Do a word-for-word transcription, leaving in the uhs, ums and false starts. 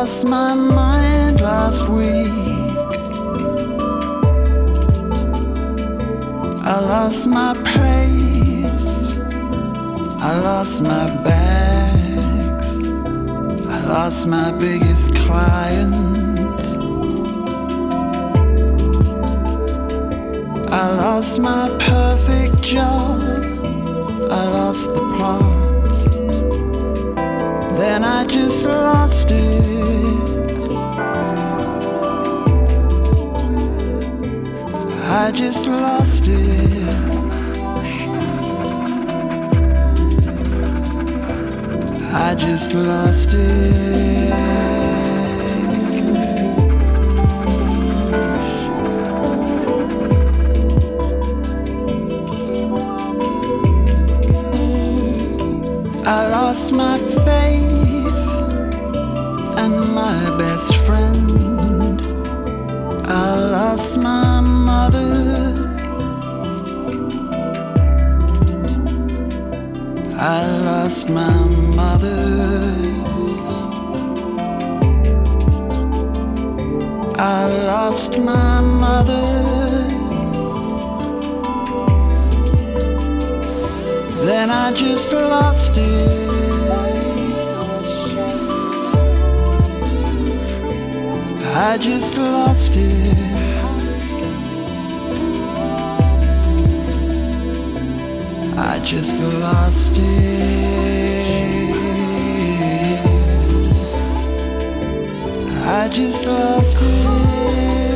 lost my mind last week. I lost my place. I lost my bags. I lost my biggest client. I lost my perfect job. I lost the plot. Then I just lost it. I just lost it. I just lost it. I lost my faith and my best friend. I lost my mother. I lost my mother. I lost my mother. Then I just lost it. I just lost it. I just lost it. I just lost it.